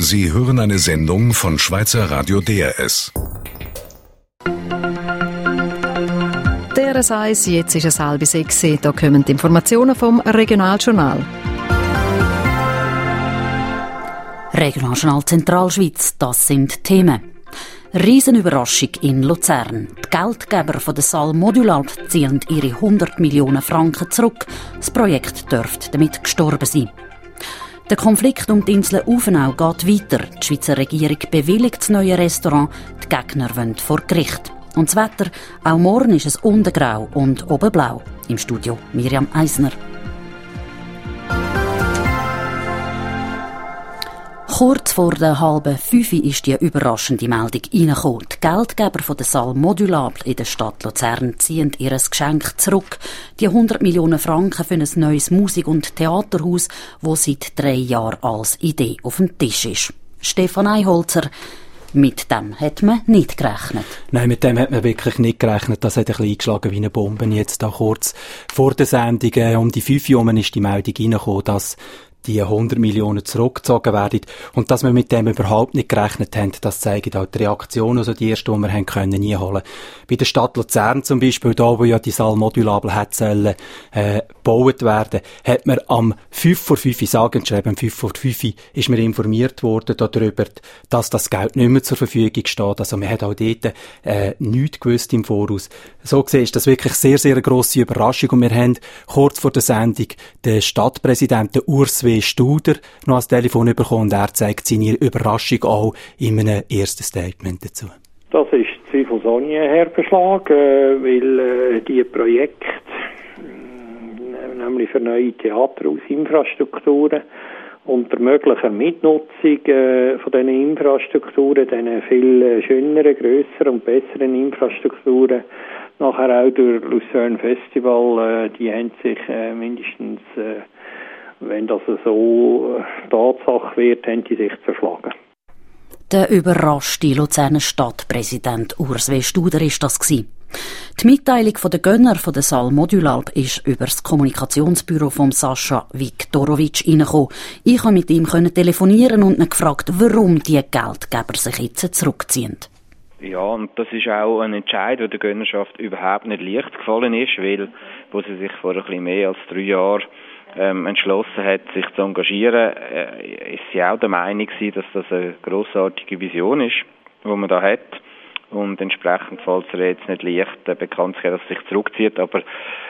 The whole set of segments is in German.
Sie hören eine Sendung von Schweizer Radio DRS. DRS 1, jetzt ist es 5:30. Da kommen die Informationen vom Regionaljournal. Regionaljournal Zentralschweiz, das sind die Themen. Riesenüberraschung in Luzern. Die Geldgeber von der Saal Modulalp ziehen ihre 100 Millionen Franken zurück. Das Projekt dürfte damit gestorben sein. Der Konflikt um die Insel Uvenau geht weiter. Die Schweizer Regierung bewilligt das neue Restaurant. Die Gegner wollen vor Gericht. Und das Wetter, auch morgen ist es unten grau und oben blau. Im Studio Miriam Eisner. Kurz vor der 4:30 ist die überraschende Meldung reingekommen. Die Geldgeber von der Saal Modulalp in der Stadt Luzern ziehen ihr Geschenk zurück. Die 100 Millionen Franken für ein neues Musik- und Theaterhaus, das seit 3 Jahren als Idee auf dem Tisch ist. Stefan Einholzer, mit dem hat man nicht gerechnet. Nein, mit dem hat man wirklich nicht gerechnet. Das hat ein bisschen eingeschlagen wie eine Bombe. Jetzt da kurz vor der Sendung, um die 5 Uhr ist die Meldung reingekommen, dass die 100 Millionen zurückgezogen werden. Und dass wir mit dem überhaupt nicht gerechnet haben, das zeigen auch die Reaktionen, also die ersten, die wir haben können einholen. Bei der Stadt Luzern zum Beispiel, da wo ja die Saal Modulalp hat sollen, gebaut werden, hat man am 5:05 sagen geschrieben, am 5:05 ist mir informiert worden darüber, dass das Geld nicht mehr zur Verfügung steht. Also man hat auch dort nichts gewusst im Voraus. So gesehen ist das wirklich sehr, sehr eine grosse Überraschung. Und wir haben kurz vor der Sendung den Stadtpräsidenten Urs W. Studer noch ans Telefon bekommen und er zeigt seine Überraschung auch in einem ersten Statement dazu. Das ist Zweifelsonie-Herbeschlag, weil die Projekte, nämlich für neue Theaterhausinfrastrukturen, unter möglicher Mitnutzung von diesen Infrastrukturen, diesen viel schöneren, grösseren und besseren Infrastrukturen, nachher auch durch Lucerne Festival, die haben sich mindestens wenn das so Tatsache wird, haben die sich zerschlagen. Der überraschte Luzerner Stadtpräsident Urs W. Studer ist das gewesen. Die Mitteilung der Gönner von der Saal Modulalp ist über das Kommunikationsbüro von Sascha Viktorowitsch reingekommen. Ich konnte mit ihm telefonieren und ihn gefragt, warum die Geldgeber sich jetzt zurückziehen. Ja, und das ist auch ein Entscheid, der der Gönnerschaft überhaupt nicht leicht gefallen ist, weil wo sie sich vor ein bisschen mehr als 3 Jahren entschlossen hat, sich zu engagieren, ist sie auch der Meinung gewesen, dass das eine grossartige Vision ist, die man da hat. Und entsprechend fällt es ihr jetzt nicht leicht, bekannt zu geben, dass sie sich zurückzieht, aber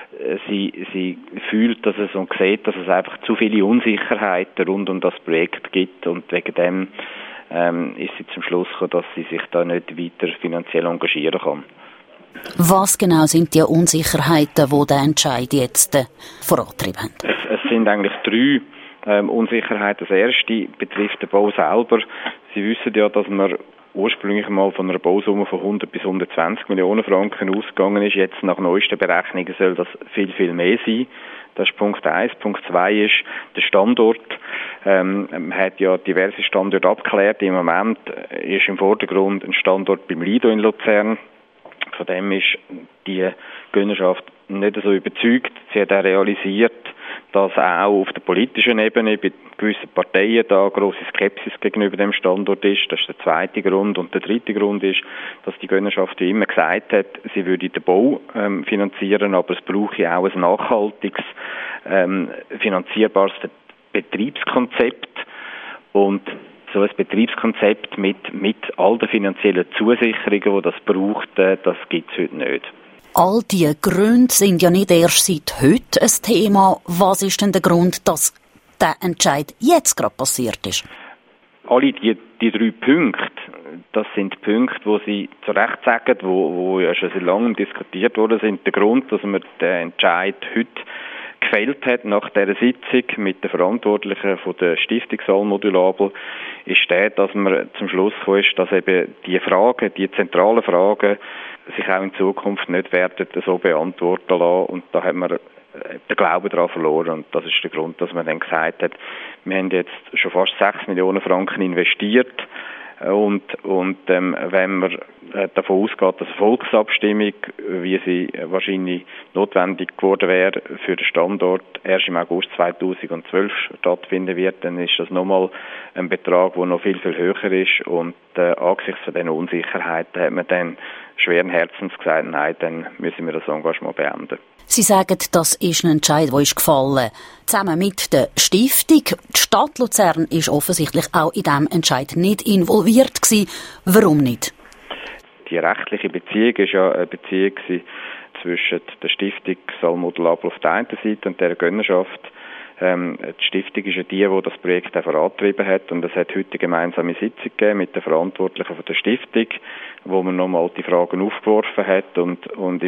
sie fühlt, dass es und sieht, dass es einfach zu viele Unsicherheiten rund um das Projekt gibt und wegen dem ist sie zum Schluss gekommen, dass sie sich da nicht weiter finanziell engagieren kann. Was genau sind die Unsicherheiten, die der Entscheid jetzt vorangetrieben haben? Es sind eigentlich 3 Unsicherheiten. Das erste betrifft den Bau selber. Sie wissen ja, dass man ursprünglich mal von einer Bausumme von 100 bis 120 Millionen Franken ausgegangen ist. Jetzt nach neuesten Berechnungen soll das viel, viel mehr sein. Das ist Punkt 1. Punkt 2 ist der Standort. Man hat ja diverse Standorte abgeklärt. Im Moment ist im Vordergrund ein Standort beim Lido in Luzern. Von dem ist die Gönnerschaft nicht so überzeugt. Sie hat auch realisiert, dass auch auf der politischen Ebene bei gewissen Parteien da grosse Skepsis gegenüber dem Standort ist. Das ist der zweite Grund. Und der dritte Grund ist, dass die Gönnerschaft wie immer gesagt hat, sie würde den Bau finanzieren, aber es brauche auch ein nachhaltiges, finanzierbares Betriebskonzept. Und so ein Betriebskonzept mit all den finanziellen Zusicherungen, die das braucht, das gibt es heute nicht. All diese Gründe sind ja nicht erst seit heute ein Thema. Was ist denn der Grund, dass der Entscheid jetzt gerade passiert ist? Alle die 3 Punkte, das sind Punkte, wo Sie zu Recht sagen, wo ja schon seit langem diskutiert worden sind. Der Grund, dass man den Entscheid heute gefällt hat nach dieser Sitzung mit den Verantwortlichen von der Stiftung Saal Modulalp, ist der, dass man zum Schluss gekommen ist, dass eben die zentralen Fragen sich auch in Zukunft nicht werden so beantworten lassen. Und da hat man den Glauben daran verloren. Und das ist der Grund, dass man dann gesagt hat, wir haben jetzt schon fast 6 Millionen Franken investiert. Und wenn man davon ausgeht, dass eine Volksabstimmung, wie sie wahrscheinlich notwendig geworden wäre für den Standort, erst im August 2012 stattfinden wird, dann ist das nochmal ein Betrag, der noch viel, viel höher ist. Und angesichts von diesen Unsicherheiten hat man dann schweren Herzens gesagt, nein, dann müssen wir das Engagement beenden. Sie sagen, das ist ein Entscheid, der ist gefallen. Zusammen mit der Stiftung. Die Stadt Luzern ist offensichtlich auch in diesem Entscheid nicht involviert gewesen. Warum nicht? Die rechtliche Beziehung ist ja eine Beziehung zwischen der Stiftung Salmodulabel auf der einen Seite und der Gönnerschaft. Die Stiftung ist ja die das Projekt auch vorangetrieben hat, und es hat heute eine gemeinsame Sitzung gegeben mit den Verantwortlichen von der Stiftung, wo man nochmal die Fragen aufgeworfen hat und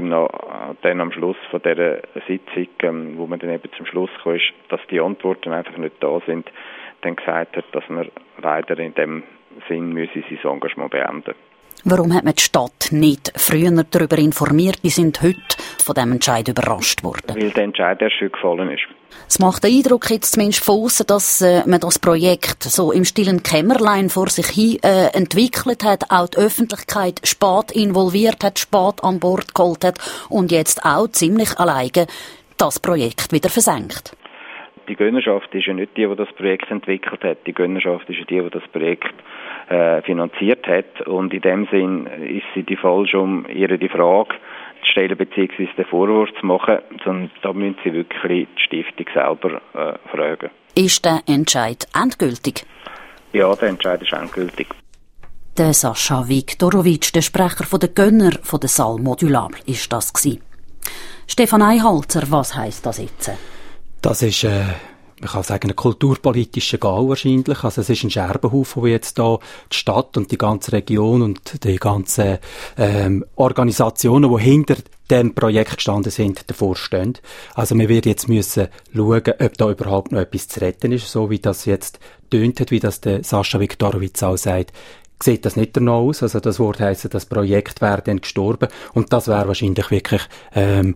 dann am Schluss von dieser Sitzung, wo man dann eben zum Schluss kam, ist, dass die Antworten einfach nicht da sind, dann gesagt hat, dass man leider in dem Sinn müsse sein Engagement beenden. Warum hat man die Stadt nicht früher darüber informiert? Die sind heute von diesem Entscheid überrascht worden. Weil der Entscheid erst heute gefallen ist. Es macht den Eindruck jetzt zumindest von aussen, dass man das Projekt so im stillen Kämmerlein vor sich hin entwickelt hat, auch die Öffentlichkeit spät involviert hat, spät an Bord geholt hat und jetzt auch ziemlich alleine das Projekt wieder versenkt. Die Gönnerschaft ist ja nicht die das Projekt entwickelt hat. Die Gönnerschaft ist ja die das Projekt finanziert hat. Und in dem Sinn ist sie die falsch, um ihr die Frage zu stellen bzw. den Vorwurf zu machen, sondern da müssen sie wirklich die Stiftung selber fragen. Ist der Entscheid endgültig? Ja, der Entscheid ist endgültig. Der Sascha Viktorowitsch, der Sprecher der Gönner von der Salle Modulabel, ist das gewesen. Stefan Einholzer, was heisst das jetzt? Das ist, man kann sagen, ein kulturpolitischer Gau wahrscheinlich. Also es ist ein Scherbenhaufen, wo jetzt da die Stadt und die ganze Region und die ganzen Organisationen, die hinter dem Projekt gestanden sind, davor stehen. Also wir werden jetzt müssen schauen, ob da überhaupt noch etwas zu retten ist, so wie das jetzt tönt hat, wie das der Sascha Viktorowitsch auch sagt. Sieht das nicht danach aus? Also das Wort heisst, das Projekt wäre dann gestorben, und das wäre wahrscheinlich wirklich ein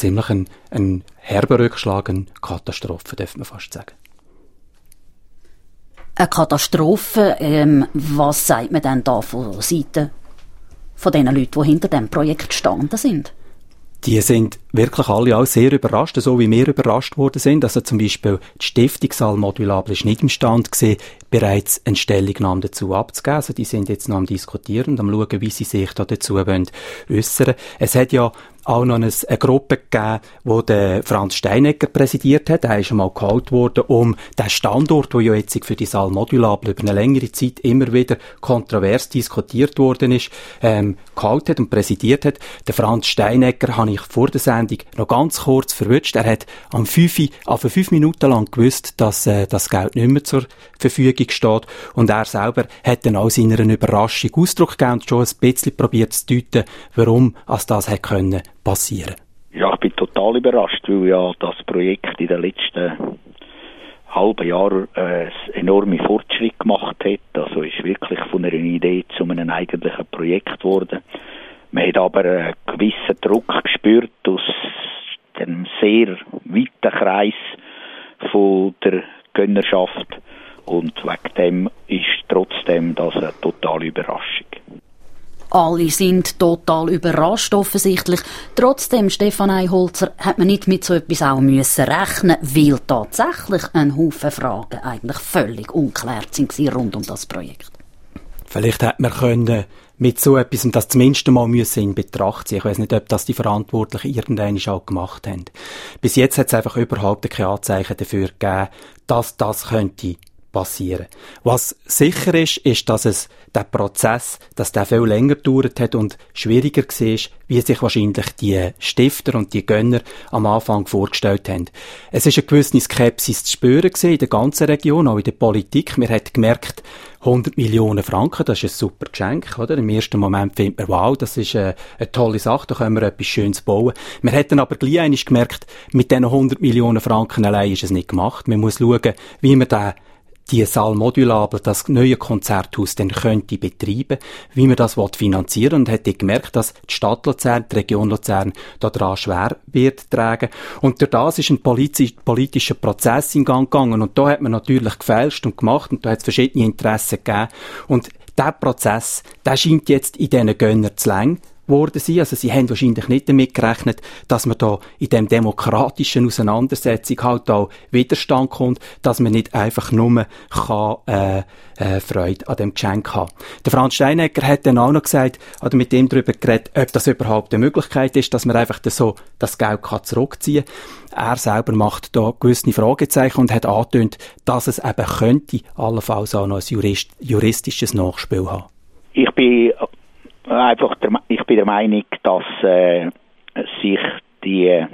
herber Rückschlag, eine Katastrophe, darf man fast sagen. Eine Katastrophe, was sagt man denn da von Seiten von den Leuten, die hinter dem Projekt gestanden sind? Die sind wirklich alle auch sehr überrascht, so wie wir überrascht worden sind. Also zum Beispiel die Stiftung Salle Modulabel ist nicht imstande gewesen, bereits eine Stellungnahme dazu abzugeben. Also die sind jetzt noch am Diskutieren und am schauen, wie sie sich da dazu äußern wollen. Es hat ja auch noch eine Gruppe gegeben, die der Franz Steinegger präsidiert hat. Er ist einmal geholt worden, um den Standort, der ja jetzt für die Salle Modulabel über eine längere Zeit immer wieder kontrovers diskutiert worden ist, geholt hat und präsidiert hat. Der Franz Steinegger habe ich vor der Sendung noch ganz kurz verwünscht. Er hat am 5 Minuten lang gewusst, dass das Geld nicht mehr zur Verfügung steht. Und er selber hat dann auch seiner Überraschung Ausdruck gegeben und schon ein bisschen probiert zu deuten, warum das hätte können passieren. Ja, ich bin total überrascht, weil ja das Projekt in den letzten halben Jahren enorme Fortschritt gemacht hat. Also ist wirklich von einer Idee zu einem eigentlichen Projekt geworden. Man hat aber einen gewissen Druck gespürt aus dem sehr weiten Kreis von der Gönnerschaft, und wegen dem ist trotzdem das eine totale Überraschung. Alle sind total überrascht, offensichtlich. Trotzdem, Stefan Einholzer, hat man nicht mit so etwas auch müssen rechnen, weil tatsächlich ein Haufen Fragen eigentlich völlig unklärt sind rund um das Projekt. Vielleicht hätte man können mit so etwas das zumindest mal müssen in Betracht ziehen. Ich weiss nicht, ob das die Verantwortlichen irgendwann auch gemacht haben. Bis jetzt hat es einfach überhaupt keine Anzeichen dafür gegeben, dass das könnte passieren. Was sicher ist, dass der Prozess, dass der viel länger gedauert hat und schwieriger war, wie sich wahrscheinlich die Stifter und die Gönner am Anfang vorgestellt haben. Es ist eine gewisse Skepsis zu spüren in der ganzen Region, auch in der Politik. Man hat gemerkt, 100 Millionen Franken, das ist ein super Geschenk, oder? Im ersten Moment findet man, wow, das ist eine tolle Sache, da können wir etwas Schönes bauen. Man hat dann aber gleich einmal gemerkt, mit diesen 100 Millionen Franken allein ist es nicht gemacht. Man muss schauen, wie man die Salle Modulabel, das neue Konzerthaus, dann könnte betreiben, wie man das finanzieren will, und hat gemerkt, dass die Stadt Luzern, die Region Luzern, daran schwer wird tragen. Und durch das ist ein politischer Prozess in Gang gegangen, und da hat man natürlich gefälscht und gemacht, und da hat es verschiedene Interessen gegeben. Und der Prozess, der scheint jetzt in diesen Gönnern zu lang worden sein. Also sie haben wahrscheinlich nicht damit gerechnet, dass man da in dem demokratischen Auseinandersetzung halt auch Widerstand kommt, dass man nicht einfach nur Freude an dem Geschenk haben. Der Franz Steinegger hat dann auch noch gesagt, oder mit ihm darüber geredet, ob das überhaupt eine Möglichkeit ist, dass man einfach so das Geld zurückziehen kann. Er selber macht da gewisse Fragezeichen und hat angetönt, dass es eben könnte allenfalls auch noch ein juristisches Nachspiel haben. Ich bin der Meinung, dass sich der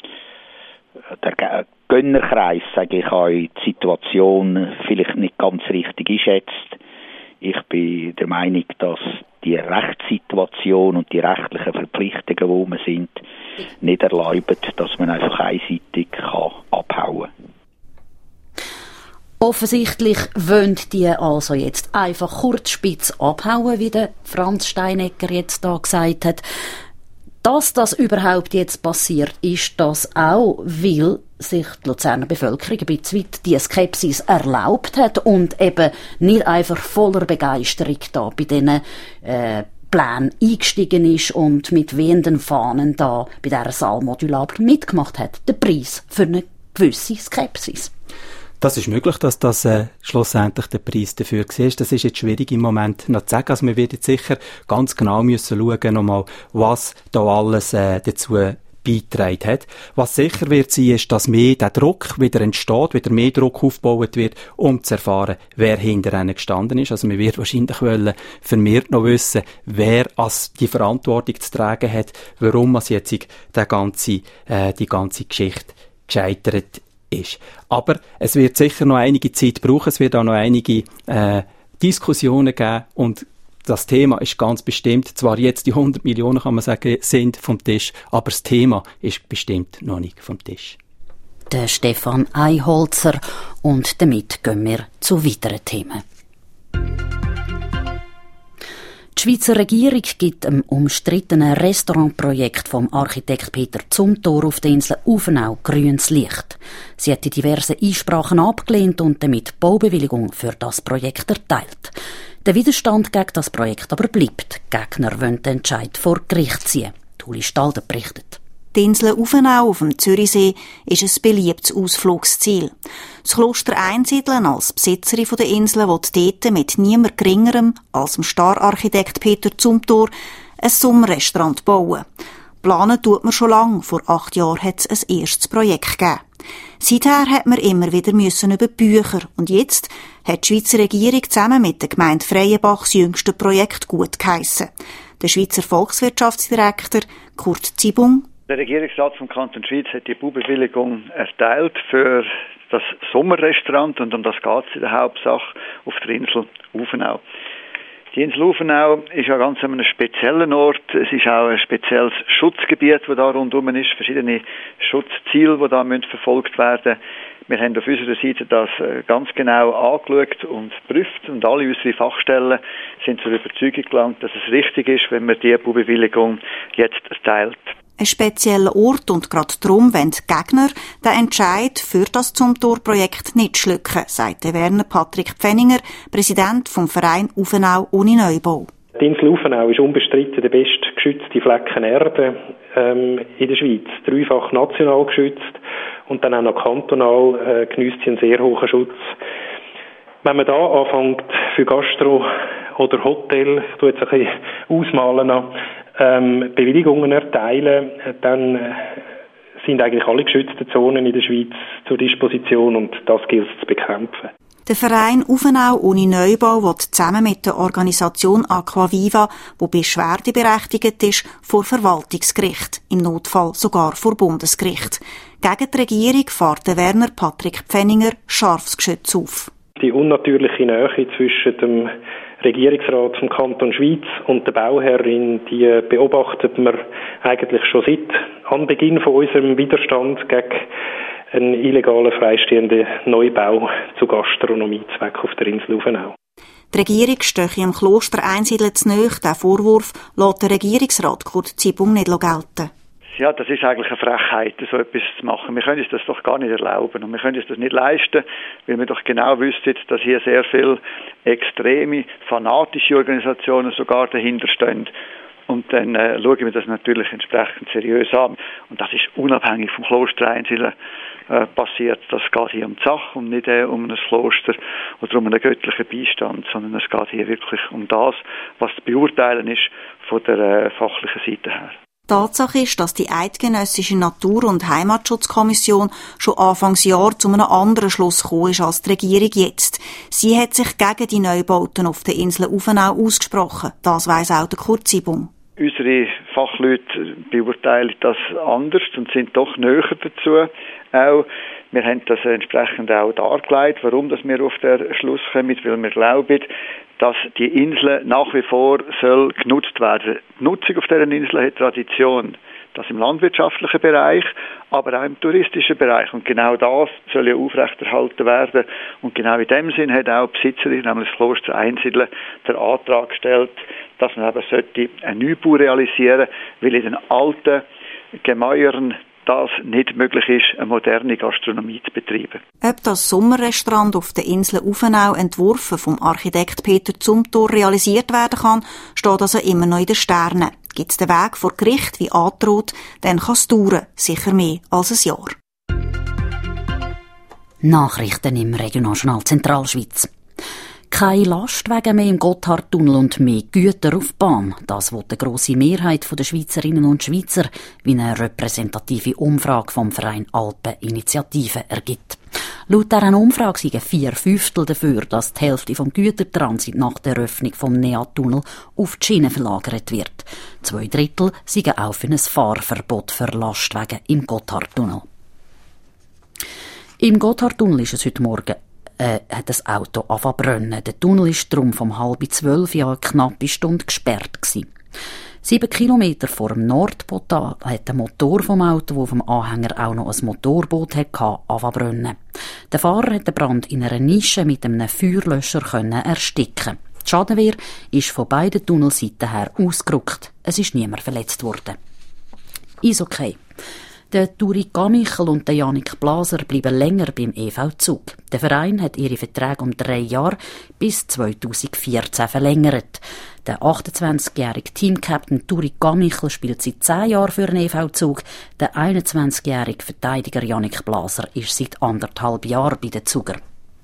Gönnerkreis, sage ich auch, die Situation vielleicht nicht ganz richtig einschätzt. Ich bin der Meinung, dass die Rechtssituation und die rechtlichen Verpflichtungen, wo wir sind, nicht erlauben, dass man einfach einseitig abhauen kann. Offensichtlich wollen die also jetzt einfach kurzspitz abhauen, wie der Franz Steinegger jetzt da gesagt hat. Dass das überhaupt jetzt passiert, ist das auch, weil sich die Luzerner Bevölkerung ein bisschen die Skepsis erlaubt hat und eben nicht einfach voller Begeisterung da bei diesen Plänen eingestiegen ist und mit wehenden Fahnen da bei dieser Saalmodulabel mitgemacht hat. Der Preis für eine gewisse Skepsis. Das ist möglich, dass das schlussendlich der Preis dafür war. Das ist jetzt schwierig im Moment noch zu sagen. Also wir werden jetzt sicher ganz genau müssen schauen, nochmal, was da alles dazu beigetragen hat. Was sicher wird sein, ist, dass mehr der Druck wieder entsteht, wieder mehr Druck aufgebaut wird, um zu erfahren, wer hinter ihnen gestanden ist. Also wir werden wahrscheinlich vermehrt noch wissen, wer als die Verantwortung zu tragen hat, warum es jetzt die ganze Geschichte gescheitert ist. Aber es wird sicher noch einige Zeit brauchen, es wird auch noch einige Diskussionen geben und das Thema ist ganz bestimmt, zwar jetzt die 100 Millionen, kann man sagen, sind vom Tisch, aber das Thema ist bestimmt noch nicht vom Tisch. Der Stefan Eiholzer und damit gehen wir zu weiteren Themen. Die Schweizer Regierung gibt dem umstrittenen Restaurantprojekt vom Architekt Peter Zumthor auf der Insel Uvenau grünes Licht. Sie hat die diversen Einsprachen abgelehnt und damit Baubewilligung für das Projekt erteilt. Der Widerstand gegen das Projekt aber bleibt. Die Gegner wollen den Entscheid vor Gericht ziehen. Uli Stalder berichtet. Die Insel Uvenau auf dem Zürichsee ist ein beliebtes Ausflugsziel. Das Kloster Einsiedeln als Besitzerin der Insel will dort mit niemand Geringerem als dem Stararchitekt Peter Zumthor ein Sommerrestaurant bauen. Planen tut man schon lange. Vor 8 Jahren hat es ein erstes Projekt gegeben. Seither hat man immer wieder über Bücher. Und jetzt hat die Schweizer Regierung zusammen mit der Gemeinde Freienbach das jüngste Projekt gut geheissen. Der Schweizer Volkswirtschaftsdirektor Kurt Zibung. Der Regierungsrat vom Kanton Schwyz hat die Baubewilligung erteilt für das Sommerrestaurant und um das geht es in der Hauptsache auf der Insel Uvenau. Die Insel Uvenau ist ja ganz an einem speziellen Ort. Es ist auch ein spezielles Schutzgebiet, das da rundherum ist, verschiedene Schutzziele, die da verfolgt werden müssen. Wir haben auf unserer Seite das ganz genau angeschaut und geprüft und alle unsere Fachstellen sind zur Überzeugung gelangt, dass es richtig ist, wenn man die Baubewilligung jetzt erteilt. Ein spezieller Ort und gerade darum wollen die Gegner den Entscheid für das Zumthor-Projekt nicht schlucken, sagt Werner Patrick Pfenninger, Präsident vom Verein Uvenau ohne Neubau. Die Insel Uvenau ist unbestritten der bestgeschützte Flecken Erde in der Schweiz. 3-fach national geschützt und dann auch noch kantonal geniesst sie einen sehr hohen Schutz. Wenn man da anfängt für Gastro oder Hotel, ich tue jetzt ein bisschen ausmalen noch, Bewilligungen erteilen, dann sind eigentlich alle geschützten Zonen in der Schweiz zur Disposition und das gilt es zu bekämpfen. Der Verein Uvenau ohne Neubau will zusammen mit der Organisation Aquaviva, die beschwerdeberechtigt ist, vor Verwaltungsgericht, im Notfall sogar vor Bundesgericht. Gegen die Regierung fährt Werner Patrick Pfenninger scharfes Geschütz auf. Die unnatürliche Nähe zwischen dem Regierungsrat vom Kanton Schwyz und der Bauherrin, die beobachtet man eigentlich schon seit Anbeginn von unserem Widerstand gegen einen illegalen freistehenden Neubau zu Gastronomiezweck auf der Insel Uvenau. Die Regierung stehe im Kloster Einsiedeln zu nahe. Diesen Vorwurf lässt der Regierungsrat Kurt Zibung nicht gelten. Ja, das ist eigentlich eine Frechheit, so etwas zu machen. Wir können uns das doch gar nicht erlauben und wir können uns das nicht leisten, weil wir doch genau wissen, dass hier sehr viele extreme, fanatische Organisationen sogar dahinter stehen. Und dann schauen wir das natürlich entsprechend seriös an. Und das ist unabhängig vom Kloster Einsiedeln passiert. Das geht hier um die Sache und nicht um ein Kloster oder um einen göttlichen Beistand, sondern es geht hier wirklich um das, was zu beurteilen ist von der fachlichen Seite her. Tatsache ist, dass die Eidgenössische Natur- und Heimatschutzkommission schon Anfangsjahr zu einem anderen Schluss gekommen ist als die Regierung jetzt. Sie hat sich gegen die Neubauten auf der Insel Uvenau ausgesprochen. Das weiss auch der Kurt Zibung. Unsere Fachleute beurteilen das anders und sind doch näher dazu. Auch wir haben das entsprechend auch dargelegt, warum dass wir auf den Schluss kommen, weil wir glauben, dass die Insel nach wie vor soll genutzt werden. Die Nutzung auf dieser Insel hat Tradition. Das im landwirtschaftlichen Bereich, aber auch im touristischen Bereich. Und genau das soll ja aufrechterhalten werden. Und genau in dem Sinn hat auch die Besitzerin, nämlich das Kloster Einsiedeln, den Antrag gestellt, dass man eben einen Neubau realisieren sollte, weil in den alten Gemäuern das nicht möglich ist, eine moderne Gastronomie zu betreiben. Ob das Sommerrestaurant auf der Insel Uvenau, entworfen vom Architekt Peter Zumthor, realisiert werden kann, steht also immer noch in den Sternen. Gibt es den Weg vor Gericht wie angedroht, dann kann es dauern, sicher mehr als ein Jahr. Nachrichten im Regionaljournal Zentralschweiz. Keine Lastwagen mehr im Gotthardtunnel und mehr Güter auf Bahn. Das will die grosse Mehrheit der Schweizerinnen und Schweizer, wie eine repräsentative Umfrage vom Verein Alpeninitiative ergibt. Laut dieser Umfrage sind 4/5 dafür, dass die Hälfte vom Gütertransit nach der Eröffnung vom NEA-Tunnel auf die Schiene verlagert wird. 2/3 sind auch für ein Fahrverbot für Lastwagen im Gotthardtunnel. Im Gotthardtunnel ist es heute Morgen hat das Auto angefangen zu brennen. Der Tunnel war darum vom 11:30 eine knappe Stunde gesperrt gewesen. 7 Kilometer vor dem Nordportal hat der Motor vom Auto, der auf dem Anhänger auch noch ein Motorboot hatte, angefangen zu brennen. Der Fahrer hat den Brand in einer Nische mit einem Feuerlöscher ersticken. Die Schadenwehr ist von beiden Tunnelseiten her ausgerückt. Es ist niemand verletzt worden. Eishockey. Der Turi Gamichel und der Jannik Blaser bleiben länger beim EV Zug. Der Verein hat ihre Verträge um 3 Jahre bis 2014 verlängert. Der 28-jährige Teamcaptain Turi Gamichel spielt seit 10 Jahren für den EV Zug. Der 21-jährige Verteidiger Jannik Blaser ist seit 1,5 Jahren bei den Zuger.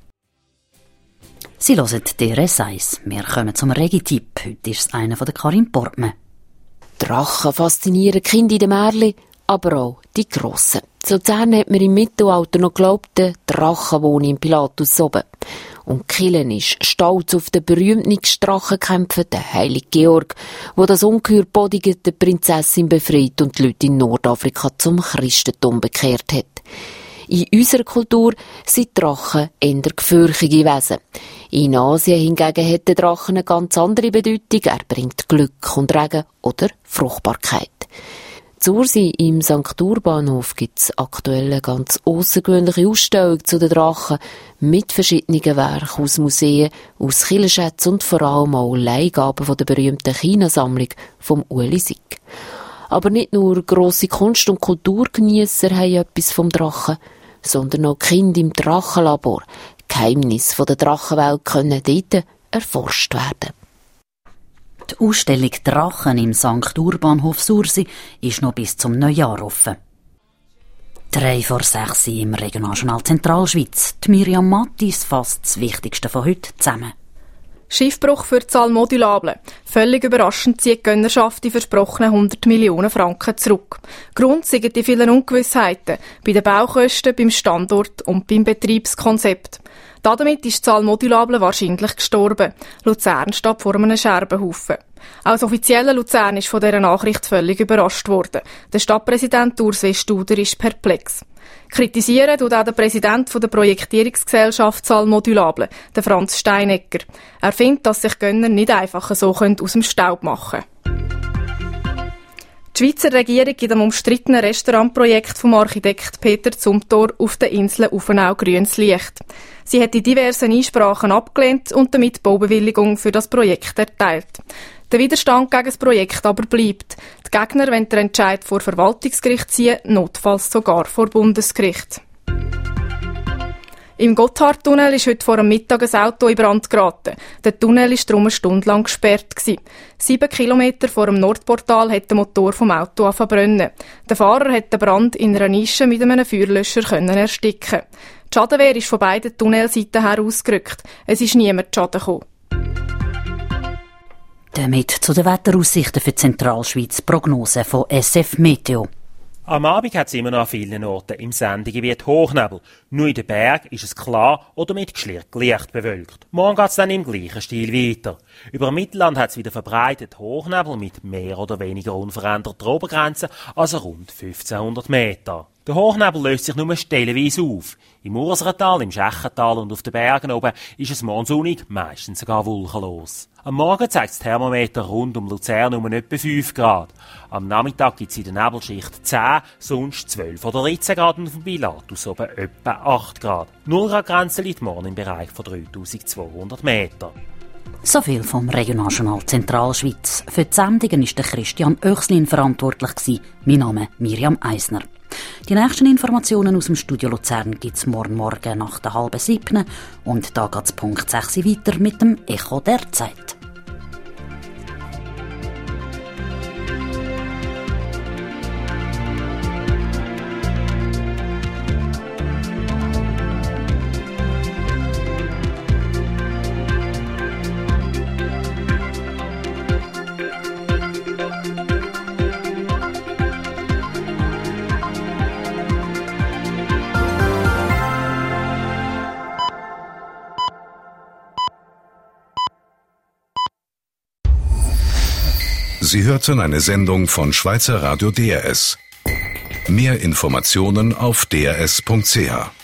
Sie hören DRS 1. Wir kommen zum Regi-Tipp. Heute ist es einer von der Karin Portmann. Drachen faszinieren Kinder in den Märchen, aber auch die Grossen. In Luzern hat man im Mittelalter noch geglaubt, der Drachen wohne im Pilatus oben. Und Killen ist stolz auf den berühmten Drachenkämpfer, den Heiligen Georg, wo das Ungeheuer bodige Prinzessin befreit und die Leute in Nordafrika zum Christentum bekehrt hat. In unserer Kultur sind Drachen eher gefürchtige Wesen. In Asien hingegen hat der Drachen eine ganz andere Bedeutung. Er bringt Glück und Regen oder Fruchtbarkeit. Zu Ursee im St. Urbanhof gibt es aktuell eine ganz aussergewöhnliche Ausstellung zu den Drachen mit verschiedenen Werken aus Museen, aus Kirchenschätzen und vor allem auch Leihgaben von der berühmten China-Sammlung vom Ueli Sigg. Aber nicht nur grosse Kunst- und Kulturgeniesser haben etwas vom Drachen, sondern auch Kinder im Drachenlabor. Geheimnisse der Drachenwelt können dort erforscht werden. Die Ausstellung Drachen im St. Urbanhof Sursee ist noch bis zum Neujahr offen. 5:03 im Regionaljournal Zentralschweiz. Die Miriam Mattis fasst das Wichtigste von heute zusammen. Schiffbruch für die Saal Modulable. Völlig überraschend zieht die Gönnerschaft die versprochenen 100 Millionen Franken zurück. Grund sind die vielen Ungewissheiten bei den Baukosten, beim Standort und beim Betriebskonzept. Damit ist die Saal Modulable wahrscheinlich gestorben. Luzern steht vor einem Scherbenhaufen. Auch das offizielle Luzern ist von dieser Nachricht völlig überrascht worden. Der Stadtpräsident Urs W. Studer ist perplex. Kritisieren tut auch der Präsident der Projektierungsgesellschaft Saal Modulable, der Franz Steinegger. Er findet, dass sich Gönner nicht einfach so aus dem Staub machen können. Die Die Schweizer Regierung gibt dem umstrittenen Restaurantprojekt vom Architekt Peter Zumthor auf den Inseln Uffenau grünes Licht. Sie hat die diversen Einsprachen abgelehnt und damit die Baubewilligung für das Projekt erteilt. Der Widerstand gegen das Projekt aber bleibt. Die Gegner wollen den Entscheid vor Verwaltungsgericht ziehen, notfalls sogar vor Bundesgericht. Im Gotthardtunnel ist heute vor dem Mittag ein Auto in Brand geraten. Der Tunnel war darum eine Stunde lang gesperrt. 7 Kilometer vor dem Nordportal hat der Motor vom Auto angefangen zu brennen. Der Fahrer hat den Brand in einer Nische mit einem Feuerlöscher ersticken. Die Schadenwehr ist von beiden Tunnelseiten her ausgerückt. Es ist niemand zu Schaden gekommen. Damit zu den Wetteraussichten für die Zentralschweiz, Prognose von SF Meteo. Am Abend hat es immer noch an vielen Orten im Sendegebiet Hochnebel. Nur in den Bergen ist es klar oder mit geschlirrt leicht bewölkt. Morgen geht es dann im gleichen Stil weiter. Über dem Mittelland hat es wieder verbreitet Hochnebel mit mehr oder weniger unveränderter Obergrenze, also rund 1500 Meter. Der Hochnebel löst sich nur stellenweise auf. Im Urserental, im Schächental und auf den Bergen oben ist es morgen sonnig, meistens sogar wolkenlos. Am Morgen zeigt das Thermometer rund um Luzern um etwa 5 Grad. Am Nachmittag gibt es in der Nebelschicht 10, sonst 12 oder 13 Grad und auf dem Pilatus oben etwa 8 Grad. 0 Grad Grenze liegt morgen im Bereich von 3200 Meter. So viel vom Regionaljournal Zentralschweiz. Für die Sendungen war Christian Oechslin verantwortlich. Mein Name Miriam Eisner. Die nächsten Informationen aus dem Studio Luzern gibt es morgen nach der 6:30 und da geht es Punkt 6 weiter mit dem Echo der Zeit. Sie hörten eine Sendung von Schweizer Radio DRS. Mehr Informationen auf drs.ch.